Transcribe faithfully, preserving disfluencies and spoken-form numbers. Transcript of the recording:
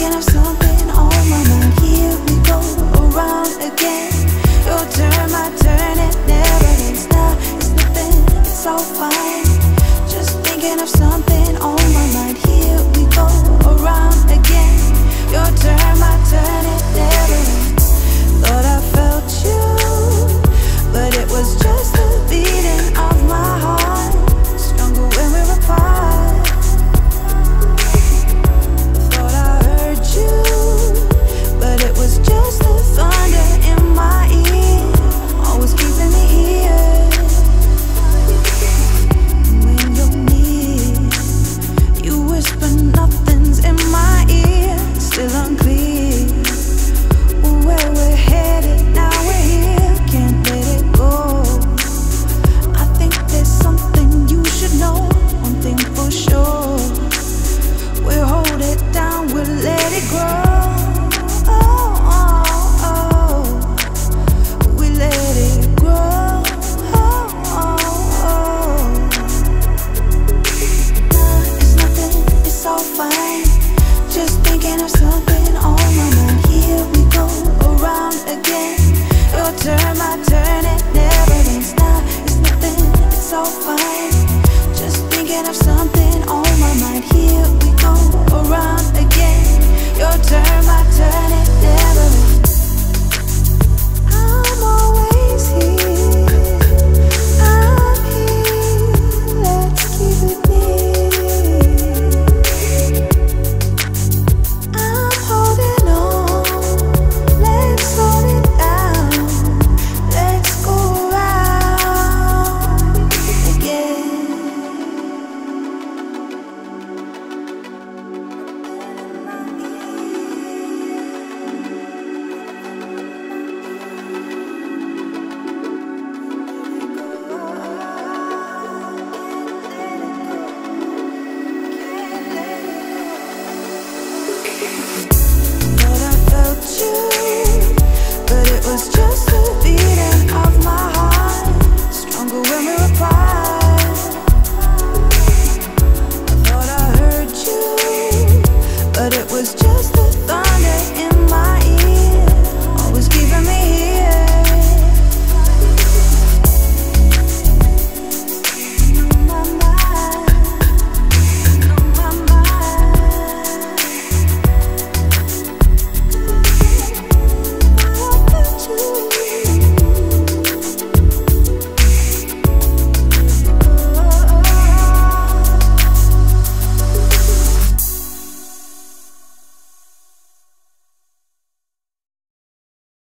thinking of something on my mind. Here we go around again. Your turn, my turn, it never ends. Now it's nothing, it's all fine. Just thinking of something on my mind. Here we go around again. Your turn, my turn, it never ends. Thought I felt you, but it was just the beating of my heart, stronger when we're apart. Thought I heard you, but it was just the thunder in my ear, always keeping me here. When you're near, you whisper nothing's in my ear, still unclear where we're headed. Now we're here, can't let it go. I think there's something you should know, one thing for sure. We'll hold it down, we'll let it grow. Oh, oh, oh. We let it grow. Oh, oh, oh. Nah, it's nothing, it's all fine. Just thinking of something on my mind. Here we go around again. Your turn, my turn, it never ends. Now it's nothing, it's all fine. Just thinking of something on my mind. Here we go around again. Your turn, my turn, it never ends. I'm always here, I'm here, let's keep it near. I'm holding on, let's hold it down, let's go around again. But I felt you,